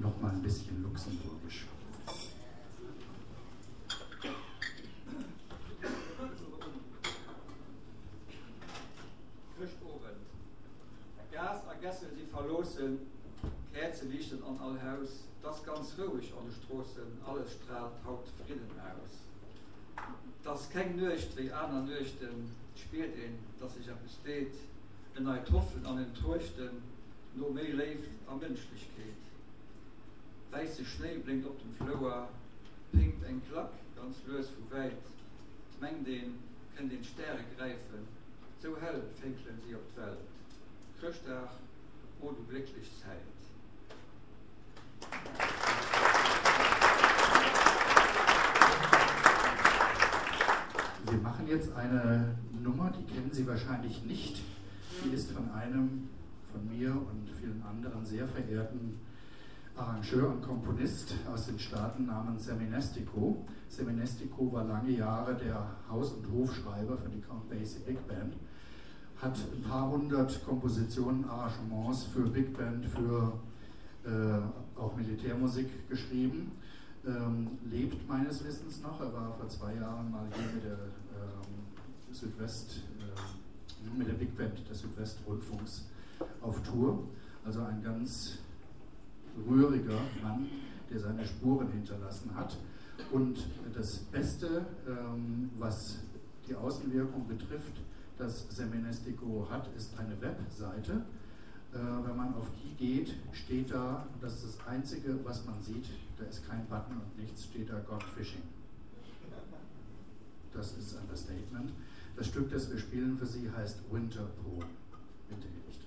noch mal ein bisschen luxemburgisch. Gas ergessen sie verlosen, Kerzen lichten an all Haus, das ganz ruhig an den Straßen, alles strahlt haut Frieden aus. Das kein Nöcht wie einer Nöchten spielt ihn, dass sich er besteht, in ein Hoffen an den Täuschten, nur mehr lebt an Menschlichkeit. Weiße Schnee blinkt auf dem Flower, pinkt ein Klack, ganz lös von weit. Die Menge den können den Sterne greifen, so hell finkeln sie auf die Welt. Christach, wo du glücklich seid. Wir machen jetzt eine Nummer, die kennen Sie wahrscheinlich nicht. Die ist von einem, von mir und vielen anderen sehr verehrten Arrangeur und Komponist aus den Staaten namens Seminestico. Seminestico war lange Jahre der Haus- und Hofschreiber für die Count Basie Big Band. Hat ein paar hundert Kompositionen, Arrangements für Big Band, für auch Militärmusik geschrieben. Lebt meines Wissens noch. Er war vor 2 Jahren mal hier mit der mit der Big Band des Südwestrundfunks auf Tour. Also ein ganz rühriger Mann, der seine Spuren hinterlassen hat. Und das Beste, was die Außenwirkung betrifft, das Seminestico hat, ist eine Webseite. Wenn man auf die geht, steht da, das ist das Einzige, was man sieht, da ist kein Button und nichts, steht da Gone Fishing. Das ist ein Understatement. Das Stück, das wir spielen für Sie, heißt Winter Poem. Wintergedicht.